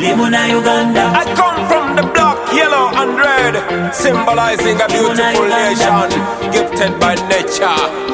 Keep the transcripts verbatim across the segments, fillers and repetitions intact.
Limuna Uganda. I come from the black, yellow and red, symbolizing a beautiful nation gifted by nature.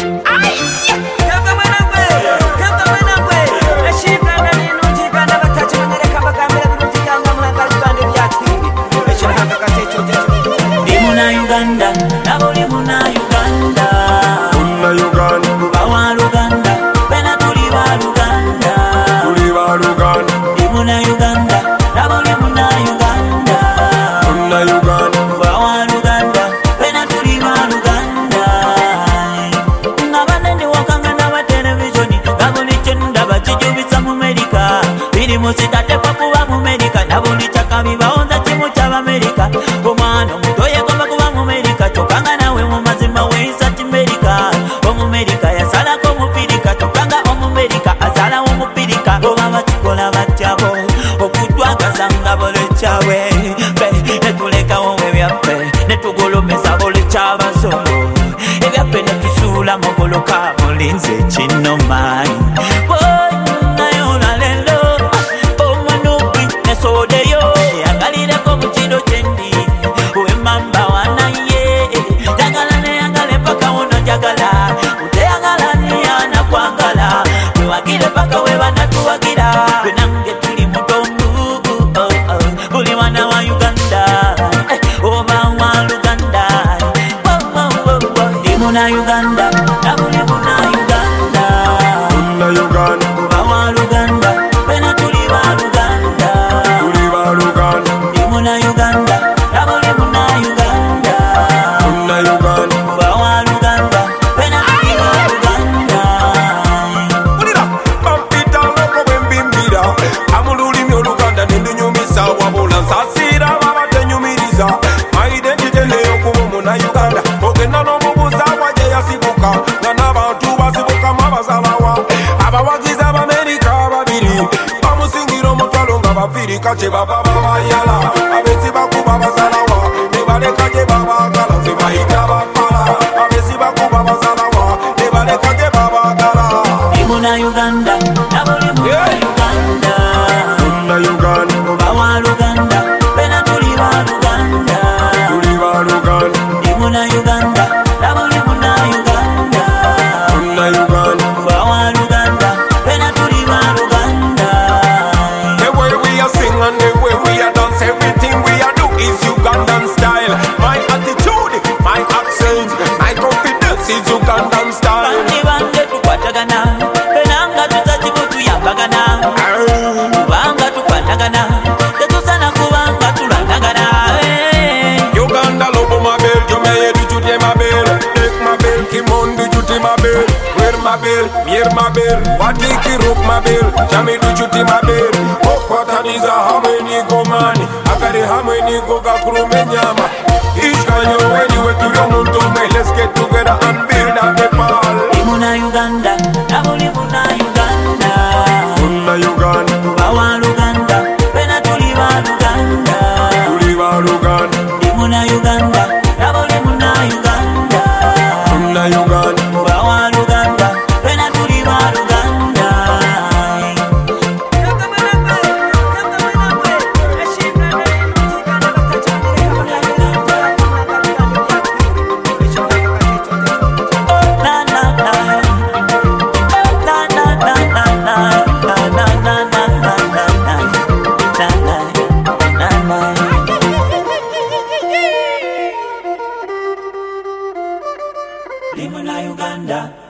Uganda, nabo limuna Uganda. Muna Uganda, bawa Uganda, bena tuli ba Uganda. Tuli ba Uganda. Limuna Uganda, nabo limuna Uganda. Muna Uganda, bawa Uganda, bena tuli ba Uganda. Ngabane ndi wakanga na ba television, nabo lichenda bachijubisa mu America. Bili musitate kwa kuba mu America, nabo lichakabi baonza chimu cha America. Komano mutoye kwa chokanga nawe mu mazima weisa timerika omumerika yasala ko mupirika chokanga omumerika azala omupirika oba batikola batyabo okutwagaza nga bole chawe netuleka wowe byaffe netugolomeza bole chabazongo ebyaffe netusula mogoloka mulinze kino mayi nayolalo omanubi nesodeyo yagalireko mukiro kyendi wemamba jagala uteyagala niyana kwangala wewagire paka webana tuwagira wenange tuli mutondu buli wana wa Uganda oba wa Luganda limuna Uganda nabuli muna Uganda muna Uganda oba wa Luganda bena tuli ba Luganda tuli ba Luganda limuna Uganda nabuli muna Uganda muna Uganda oba wa Luganda sasira babatenyumiriza identite leyo kuba muna Uganda ogenda n'omubuuza waje yasibuka nga n'abantu basibuka mabazalawa abawagizi ab'Amerika babiri bamusingira omutwalo nga bafirika kye bava babayala abesi bakuba bazalawa ne baleka gye babaagala ze bayita bafala abesi bakuba bazalawa ne baleka gye babaagala limuna Uganda nabuli muna Uganda muna Uganda obawa Luganda bena tuli ba Luganda tuli ba Luganda limuna Uganda nabuli muna Uganda muna Uganda obawa Luganda bena tuli ba Luganda. The way we are sing and the way we are dance, everything we are do is Ugandan style. My attitude, my accent, my confidence is Ugandan style. Bandi bande tukwatagana benanga tutajibu tuyambagana kubanga tukwatagana tetusana kubanga tulandagana. Uganda lobo mabel jomeye duchute mabel ek mabel kimondo duchute mabel wer mabel mier mabel watiki rok mabel jami duchute mabel okwataniza hamweni gomani agari hamweni goga kurume nyama ishkanyo weni wetuyo muntu me let's get together and build a Nepal. Limuna Uganda nabuli muna Uganda muna Uganda obawa Luganda bena tuli ba Luganda tuli ba Luganda limuna Uganda nabuli muna Uganda muna Uganda obawa Luganda bena tuli ba Luganda. Limuna Uganda.